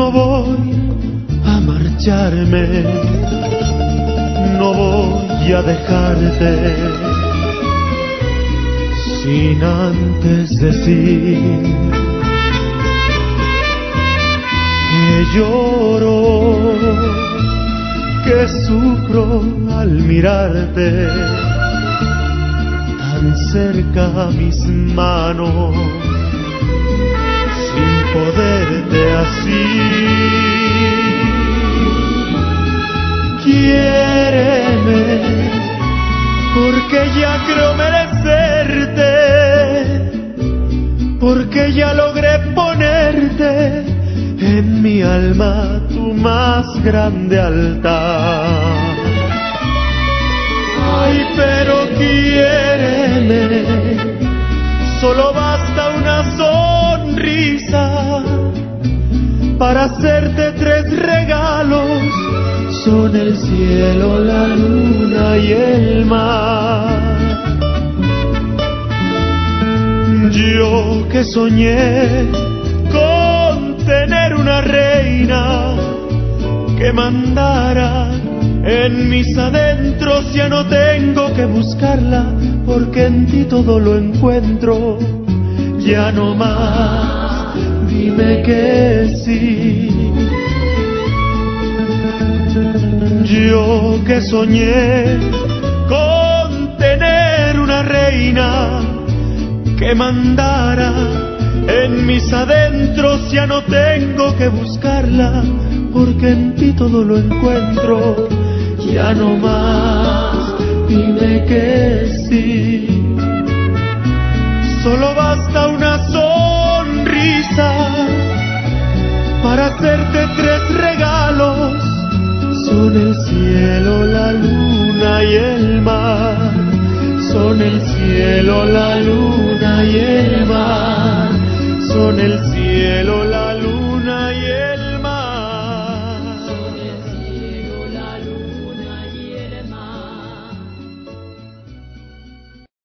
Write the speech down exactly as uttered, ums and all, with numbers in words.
no voy a marcharme, no voy a dejarte sin antes decir que lloro, que sufro al mirarte tan cerca a mis manos, sin poderte así. Quiéreme, porque ya creo merecerte, porque ya logré ponerte en mi alma tu más grande altar. Ay, pero quiéreme, solo basta una sonrisa para hacerte tres regalos. Son el cielo, la luna y el mar. Yo que soñé con tener una reina que mandara en mis adentros, ya no tengo que buscarla, porque en ti todo lo encuentro. Ya no más, dime que sí. Yo que soñé con tener una reina que mandara en mis adentros, ya no tengo que buscarla, porque en ti todo lo encuentro. Ya no más, dime que sí. Solo basta una sonrisa para hacerte tres regalos. Son el cielo, la luna y el mar. Son el cielo, la luna y el mar. Son el cielo.